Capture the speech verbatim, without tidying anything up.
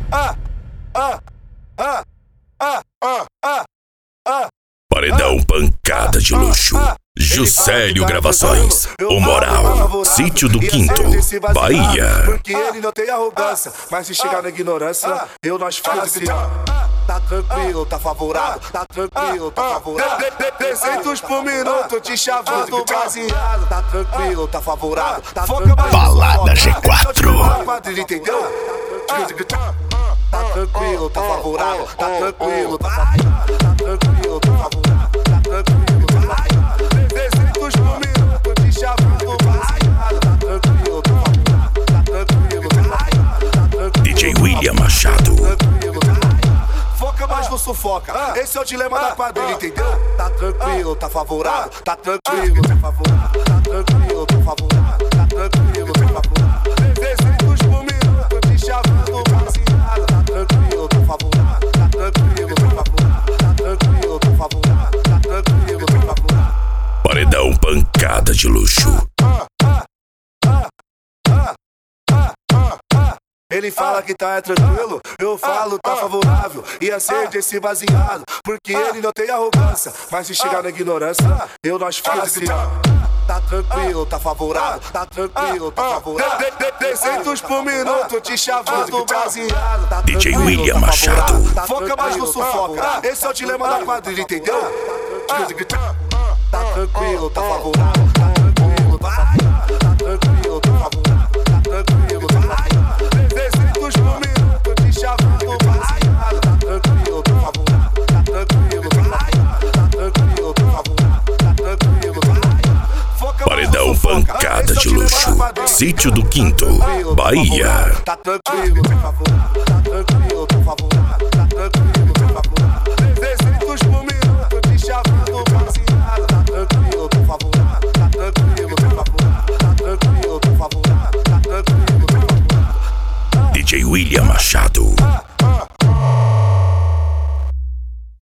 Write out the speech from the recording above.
ah, ah, ah, ah, ah, ah, ah. Paredão Pancada de Luxo. Juscelio Gravações, o Moral, Sítio do Quinto, Bahia. Porque ele não tem arrogância, mas se chegar na ignorância, eu nós faz assim. Tá tranquilo, tá favorável, tá tranquilo, tá favorável. trezentos por minuto te chavando baseado. Tá tranquilo, tá favorável, tá tranquilo. Balada G quatro. Entendeu? Tá tranquilo, tá favorável, tá tranquilo, tá favorável, tá tranquilo, tá favorável, tá tranquilo, tá favorável. trezentos por minuto te chavando baseado. Tá tranquilo, tá favorável, tá tranquilo, tá favorável, tá tranquilo. D J William Machado. Foca, mas não sufoca. Esse é o dilema da quadrilha, entendeu? Tá tranquilo, tá favorável, tá tranquilo, tá favorável, tá tranquilo, tá favorável, tá tranquilo, tá favorável. trezentos por minuto te chavando baseado. Tá tranquilo, tá favorável, tá tranquilo, tá favorável, tá tranquilo, tá favorável, tá tranquilo, tá favorável. Paredão Pancada de Luxo. Ele fala que tá é tranquilo, eu falo tá favorável. E acende esse baseado, porque ele não tem arrogância, mas se chegar na ignorância, eu nós faz assim. Tá tranquilo, tá favorável, tá tranquilo, tá favorável. trezentos por minuto te chavando baseado. Tá D J William Machado. Foca, mas não sufoca. Esse é o dilema da quadrilha, entendeu? Tá tranquilo, tá favorável, tá tranquilo, tá favorável, tá tranquilo, tá favorável, tá tranquilo, tá favorável. trezentos por minuto te chavando baseado. Tá tranquilo, tá favorável, tá tranquilo, tá favorável, tá tranquilo, tá favorável, tá tranquilo, tá favorável. Paredão Pancada de Luxo. Sítio do Quinto, Bahia. Tá tranquilo, tá favorável, tá tranquilo, tá favorável, tá tranquilo, tá favorável. trezentos por minuto te chavando baseado. Tá tranquilo, tá favorável, tá tranquilo, tá favorável, tá tranquilo, tá favorável, tá tranquilo, tá favorável. D J William Machado.